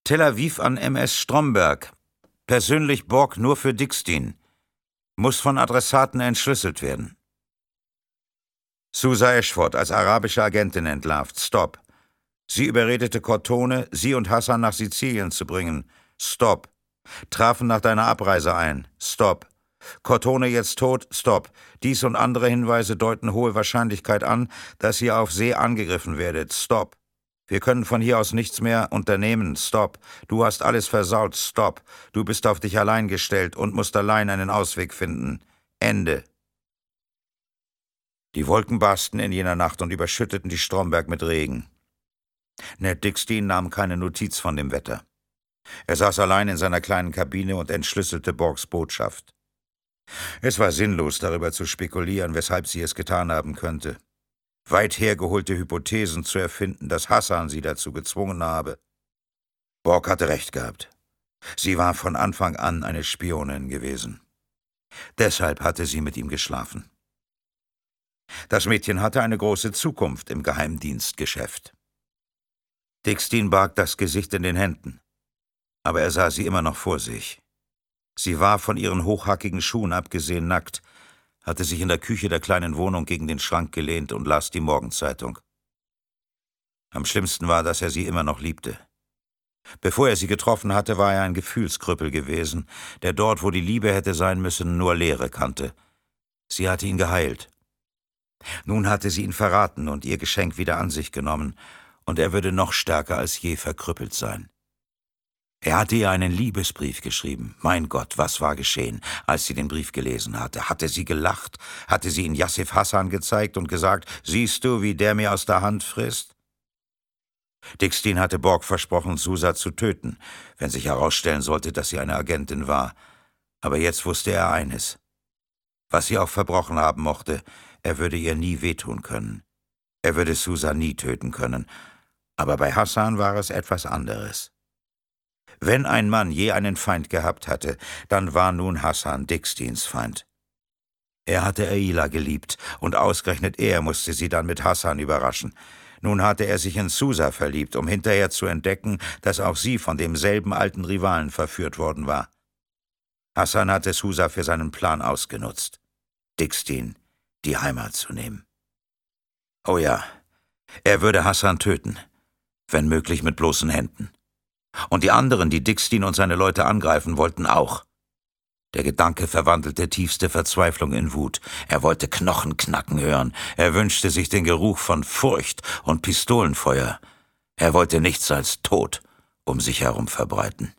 Tel Aviv an MS Stromberg. Persönlich Borg nur für Dickstein. Muss von Adressaten entschlüsselt werden. Susa Ashford als arabische Agentin entlarvt. Stop. Sie überredete Cortone, sie und Hassan nach Sizilien zu bringen. Stop. Trafen nach deiner Abreise ein. Stop. Cortone jetzt tot. Stop. Dies und andere Hinweise deuten hohe Wahrscheinlichkeit an, dass ihr auf See angegriffen werdet. Stop. Wir können von hier aus nichts mehr unternehmen. Stop. Du hast alles versaut. Stop. Du bist auf dich allein gestellt und musst allein einen Ausweg finden. Ende. Die Wolken barsten in jener Nacht und überschütteten die Stromberg mit Regen. Ned Dickstein nahm keine Notiz von dem Wetter. Er saß allein in seiner kleinen Kabine und entschlüsselte Borgs Botschaft. Es war sinnlos, darüber zu spekulieren, weshalb sie es getan haben könnte. Weit hergeholte Hypothesen zu erfinden, dass Hassan sie dazu gezwungen habe. Borg hatte recht gehabt. Sie war von Anfang an eine Spionin gewesen. Deshalb hatte sie mit ihm geschlafen. Das Mädchen hatte eine große Zukunft im Geheimdienstgeschäft. Dickstein barg das Gesicht in den Händen, aber er sah sie immer noch vor sich. Sie war von ihren hochhackigen Schuhen abgesehen nackt, hatte sich in der Küche der kleinen Wohnung gegen den Schrank gelehnt und las die Morgenzeitung. Am schlimmsten war, dass er sie immer noch liebte. Bevor er sie getroffen hatte, war er ein Gefühlskrüppel gewesen, der dort, wo die Liebe hätte sein müssen, nur Leere kannte. Sie hatte ihn geheilt. Nun hatte sie ihn verraten und ihr Geschenk wieder an sich genommen, und er würde noch stärker als je verkrüppelt sein. Er hatte ihr einen Liebesbrief geschrieben. Mein Gott, was war geschehen, als sie den Brief gelesen hatte? Hatte sie gelacht? Hatte sie ihn Yassif Hassan gezeigt und gesagt, »Siehst du, wie der mir aus der Hand frisst?« Dickstein hatte Borg versprochen, Susa zu töten, wenn sich herausstellen sollte, dass sie eine Agentin war. Aber jetzt wusste er eines. Was sie auch verbrochen haben mochte, er würde ihr nie wehtun können. Er würde Susa nie töten können. Aber bei Hassan war es etwas anderes. Wenn ein Mann je einen Feind gehabt hatte, dann war nun Hassan Dicksteins Feind. Er hatte Aila geliebt, und ausgerechnet er musste sie dann mit Hassan überraschen. Nun hatte er sich in Susa verliebt, um hinterher zu entdecken, dass auch sie von demselben alten Rivalen verführt worden war. Hassan hatte Susa für seinen Plan ausgenutzt, Dickstein die Heimat zu nehmen. Oh ja, er würde Hassan töten, wenn möglich mit bloßen Händen. Und die anderen, die Dickstein und seine Leute angreifen wollten, auch. Der Gedanke verwandelte tiefste Verzweiflung in Wut. Er wollte Knochen knacken hören. Er wünschte sich den Geruch von Furcht und Pistolenfeuer. Er wollte nichts als Tod um sich herum verbreiten.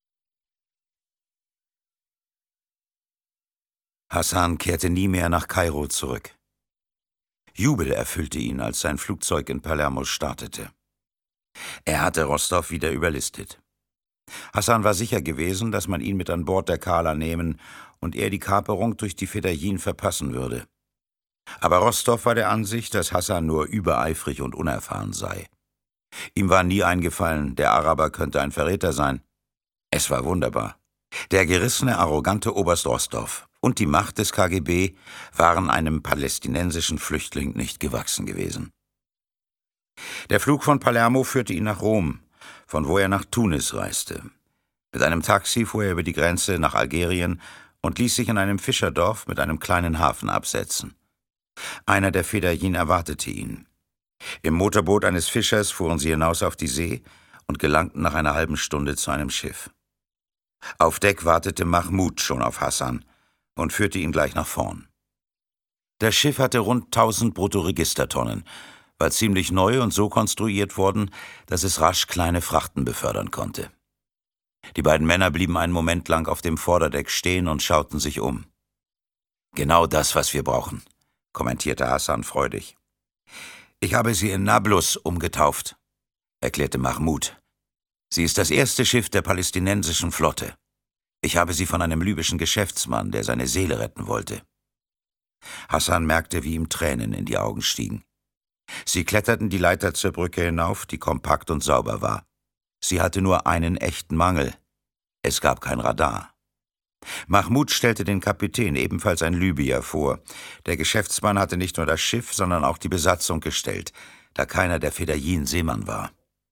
Hassan kehrte nie mehr nach Kairo zurück. Jubel erfüllte ihn, als sein Flugzeug in Palermo startete. Er hatte Rostov wieder überlistet. Hassan war sicher gewesen, dass man ihn mit an Bord der Kala nehmen und er die Kaperung durch die Fedayeen verpassen würde. Aber Rostov war der Ansicht, dass Hassan nur übereifrig und unerfahren sei. Ihm war nie eingefallen, der Araber könnte ein Verräter sein. Es war wunderbar. Der gerissene, arrogante Oberst Rostov und die Macht des KGB waren einem palästinensischen Flüchtling nicht gewachsen gewesen. Der Flug von Palermo führte ihn nach Rom, von wo er nach Tunis reiste. Mit einem Taxi fuhr er über die Grenze nach Algerien und ließ sich in einem Fischerdorf mit einem kleinen Hafen absetzen. Einer der Fedayeen erwartete ihn. Im Motorboot eines Fischers fuhren sie hinaus auf die See und gelangten nach einer halben Stunde zu einem Schiff. Auf Deck wartete Mahmud schon auf Hassan und führte ihn gleich nach vorn. Das Schiff hatte rund 1000 Bruttoregistertonnen, war ziemlich neu und so konstruiert worden, dass es rasch kleine Frachten befördern konnte. Die beiden Männer blieben einen Moment lang auf dem Vorderdeck stehen und schauten sich um. »Genau das, was wir brauchen«, kommentierte Hassan freudig. »Ich habe sie in Nablus umgetauft«, erklärte Mahmud. »Sie ist das erste Schiff der palästinensischen Flotte. Ich habe sie von einem libyschen Geschäftsmann, der seine Seele retten wollte.« Hassan merkte, wie ihm Tränen in die Augen stiegen. Sie kletterten die Leiter zur Brücke hinauf, die kompakt und sauber war. Sie hatte nur einen echten Mangel. Es gab kein Radar. Mahmud stellte den Kapitän, ebenfalls ein Libyer, vor. Der Geschäftsmann hatte nicht nur das Schiff, sondern auch die Besatzung gestellt, da keiner der Fedayeen Seemann war.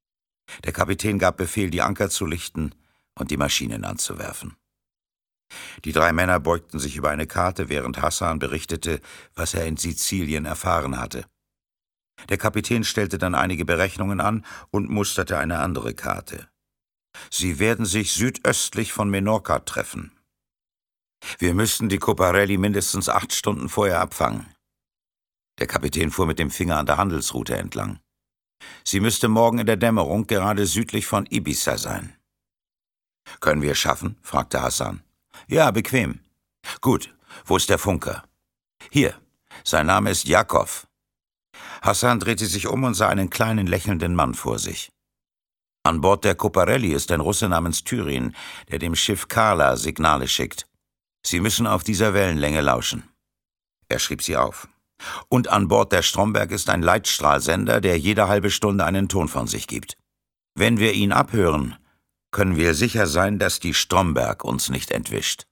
Der Kapitän gab Befehl, die Anker zu lichten und die Maschinen anzuwerfen. Die 3 Männer beugten sich über eine Karte, während Hassan berichtete, was er in Sizilien erfahren hatte. Der Kapitän stellte dann einige Berechnungen an und musterte eine andere Karte. Sie werden sich südöstlich von Menorca treffen. Wir müssten die Coparelli mindestens 8 Stunden vorher abfangen. Der Kapitän fuhr mit dem Finger an der Handelsroute entlang. Sie müsste morgen in der Dämmerung gerade südlich von Ibiza sein. »Können wir es schaffen?« fragte Hassan. »Ja, bequem.« »Gut, wo ist der Funker?« »Hier, sein Name ist Jakov.« Hassan drehte sich um und sah einen kleinen lächelnden Mann vor sich. An Bord der Coparelli ist ein Russe namens Tyrin, der dem Schiff Carla Signale schickt. Sie müssen auf dieser Wellenlänge lauschen. Er schrieb sie auf. Und an Bord der Stromberg ist ein Leitstrahlsender, der jede halbe Stunde einen Ton von sich gibt. Wenn wir ihn abhören, können wir sicher sein, dass die Stromberg uns nicht entwischt.